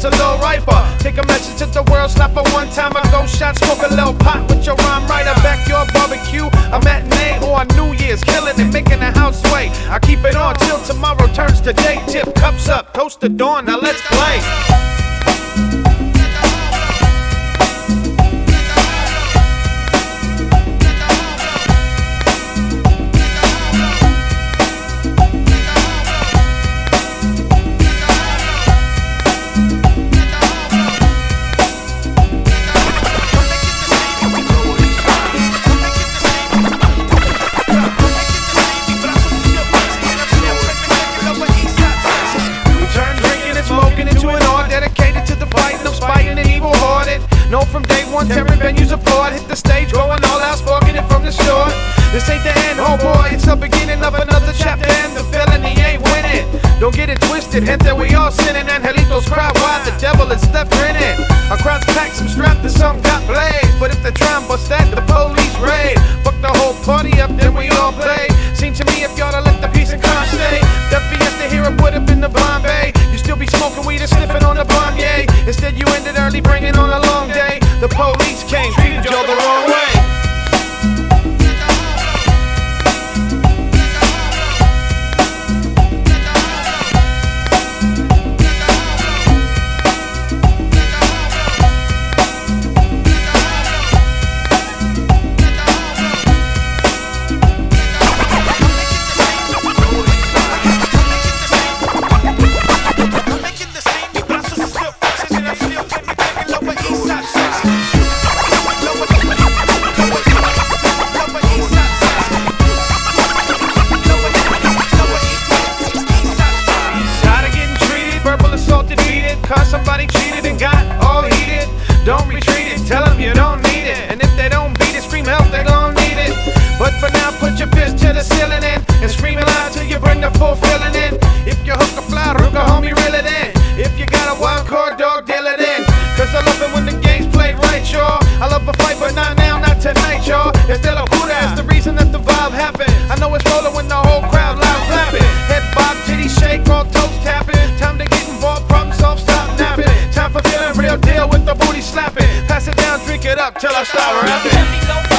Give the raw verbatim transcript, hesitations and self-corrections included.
a little riper. Take a message to the world, slap her one time, a go shot, smoke a little pot with your rhyme writer. Backyard barbecue, a matinee or a New Year's, killing it, making the house sway. I keep it on till tomorrow turns to day. Tip cups up, toast to dawn, now let's play. No, from day one, tearing venues apart. Hit the stage, going all out, sparking it from the shore. This ain't the end, oh boy, it's the beginning of another chapter, and the villain, he ain't winning. Don't get it twisted, gente, we all sinning. Angelitos cry why the devil is left grinning. Our crowds packed, some strapped, and some got blazed. But if they try and bust that, the police raid. Fuck the whole party up, then we all play. Seem to me if y'all to let the peace and calm stay. The fiesta here put up in the Bombay. You still be smoking weed and sniffing on the bomb, yay. Instead you ended early, bringing on a long day. The police came, treated y'all the wrong way. Cause somebody cheated and got all heated. Don't retreat it, tell them you don't need it. And if they don't beat it, scream help, they gon' need it. But for now, put your fist to the ceiling and, and scream it loud till you bring the full feeling in. If you hook a fly, hook a homie, reel it in. If you got a wild card, dog, deal it in. Cause I love it when the game's played right, y'all. I love a fight, but not now, not tonight, y'all. It's still a cool that's the reason that the vibe happened. I know it's rolling when the whole crowd loud clapping. Head bob, titty shake, all toes tapping. Time to get involved, problem solved, stop napping. Time for feeling real deal with the booty slapping. Pass it down, drink it up till I start rapping.